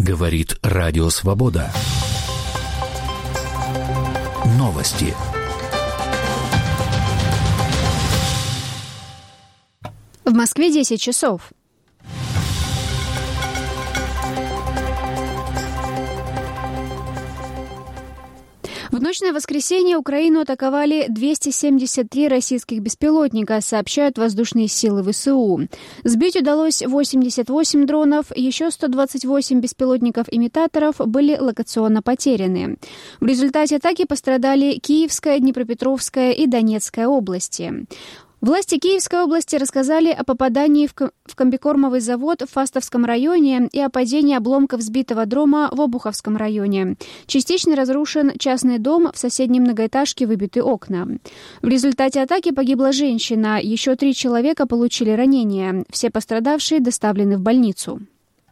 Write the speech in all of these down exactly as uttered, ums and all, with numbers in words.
Говорит Радио Свобода. Новости. В Москве десять часов. В ночь на воскресенье Украину атаковали двести семьдесят три российских беспилотника, сообщают воздушные силы ВСУ. Сбить удалось восемьдесят восемь дронов, еще сто двадцать восемь беспилотников-имитаторов были локационно потеряны. В результате атаки пострадали Киевская, Днепропетровская и Донецкая области. Власти Киевской области рассказали о попадании в комбикормовый завод в Фастовском районе и о падении обломков сбитого дрома в Обуховском районе. Частично разрушен частный дом, в соседней многоэтажке выбиты окна. В результате атаки погибла женщина, еще три человека получили ранения. Все пострадавшие доставлены в больницу.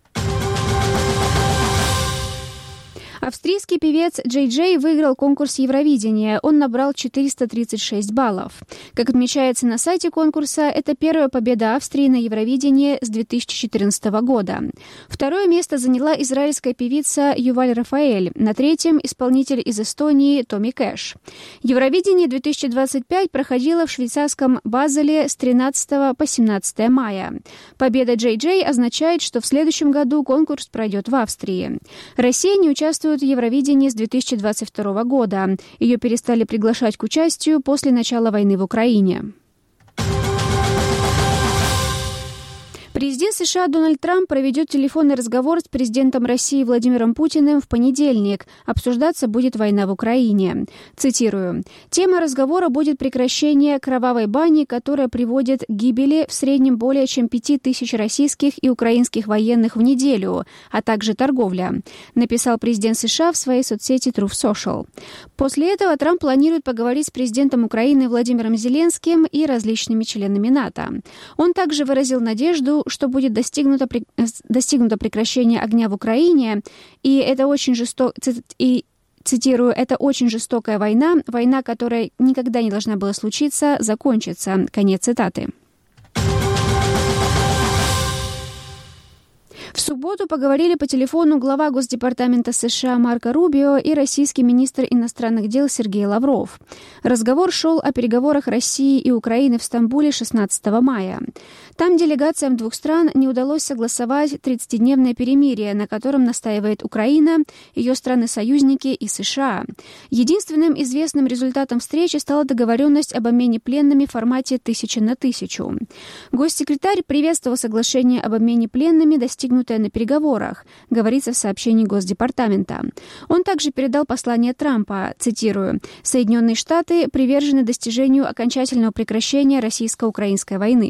Австрийский певец Джей Джей выиграл конкурс Евровидения. Он набрал четыреста тридцать шесть баллов. Как отмечается на сайте конкурса, это первая победа Австрии на Евровидении с две тысячи четырнадцатого года. Второе место заняла израильская певица Юваль Рафаэль. На третьем – исполнитель из Эстонии Томми Кэш. Евровидение две тысячи двадцать пять проходило в швейцарском Базеле с тринадцатого по семнадцатое мая. Победа Джей Джей означает, что в следующем году конкурс пройдет в Австрии. Россия не участвует в Евровидении с две тысячи двадцать второго года. Ее перестали приглашать к участию после начала войны в Украине. Президент США Дональд Трамп проведет телефонный разговор с президентом России Владимиром Путиным в понедельник. Обсуждаться будет война в Украине. Цитирую. «Тема разговора будет прекращение кровавой бани, которая приводит к гибели в среднем более чем пяти тысяч российских и украинских военных в неделю, а также торговля», написал президент США в своей соцсети Truth Social. После этого Трамп планирует поговорить с президентом Украины Владимиром Зеленским и различными членами НАТО. Он также выразил надежду, что будет достигнуто, достигнуто прекращение огня в Украине, и это очень жестоко, и, цитирую, «это очень жестокая война, война, которая никогда не должна была случиться, закончится». Конец цитаты. В субботу поговорили по телефону глава Госдепартамента США Марко Рубио и российский министр иностранных дел Сергей Лавров. Разговор шел о переговорах России и Украины в Стамбуле шестнадцатого мая. Там делегациям двух стран не удалось согласовать тридцатидневное перемирие, на котором настаивает Украина, ее страны-союзники и США. Единственным известным результатом встречи стала договоренность об обмене пленными в формате тысяча на тысячу. Госсекретарь приветствовал соглашение об обмене пленными, достигнутое на переговорах, говорится в сообщении Госдепартамента. Он также передал послание Трампа, цитирую, «Соединенные Штаты привержены достижению окончательного прекращения российско-украинской войны».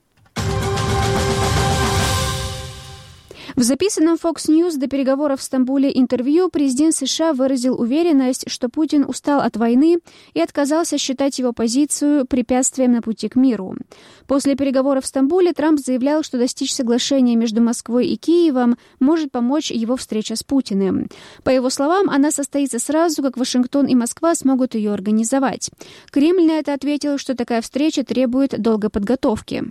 В записанном Fox News до переговоров в Стамбуле интервью президент США выразил уверенность, что Путин устал от войны и отказался считать его позицию препятствием на пути к миру. После переговоров в Стамбуле Трамп заявлял, что достичь соглашения между Москвой и Киевом может помочь его встреча с Путиным. По его словам, она состоится сразу, как Вашингтон и Москва смогут ее организовать. Кремль на это ответил, что такая встреча требует долгой подготовки.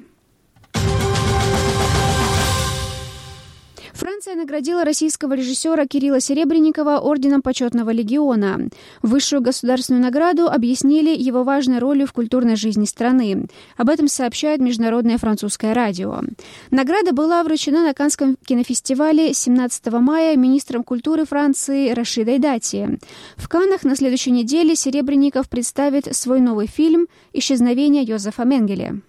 Франция наградила российского режиссера Кирилла Серебренникова орденом Почетного легиона. Высшую государственную награду объяснили его важной ролью в культурной жизни страны. Об этом сообщает Международное французское радио. Награда была вручена на Каннском кинофестивале семнадцатого мая министром культуры Франции Рашидой Дати. В Каннах на следующей неделе Серебренников представит свой новый фильм «Исчезновение Йозефа Менгеле».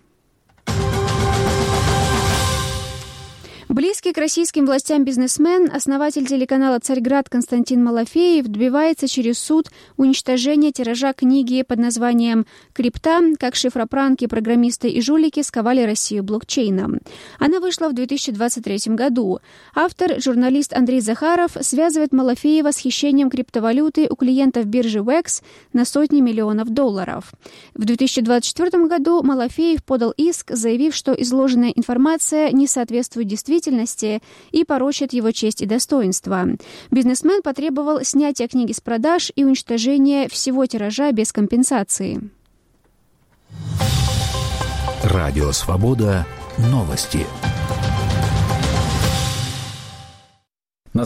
Близкий к российским властям бизнесмен, основатель телеканала «Царьград» Константин Малафеев добивается через суд уничтожения тиража книги под названием «Крипта. Как шифропранки, программисты и жулики сковали Россию блокчейном». Она вышла в две тысячи двадцать третьем году. Автор, журналист Андрей Захаров, связывает Малафеева с хищением криптовалюты у клиентов биржи уэ икс на сотни миллионов долларов. В две тысячи двадцать четвёртом году Малафеев подал иск, заявив, что изложенная информация не соответствует действительности и порочит его честь и достоинство. Бизнесмен потребовал снятия книги с продаж и уничтожения всего тиража без компенсации. Радио Свобода. Новости.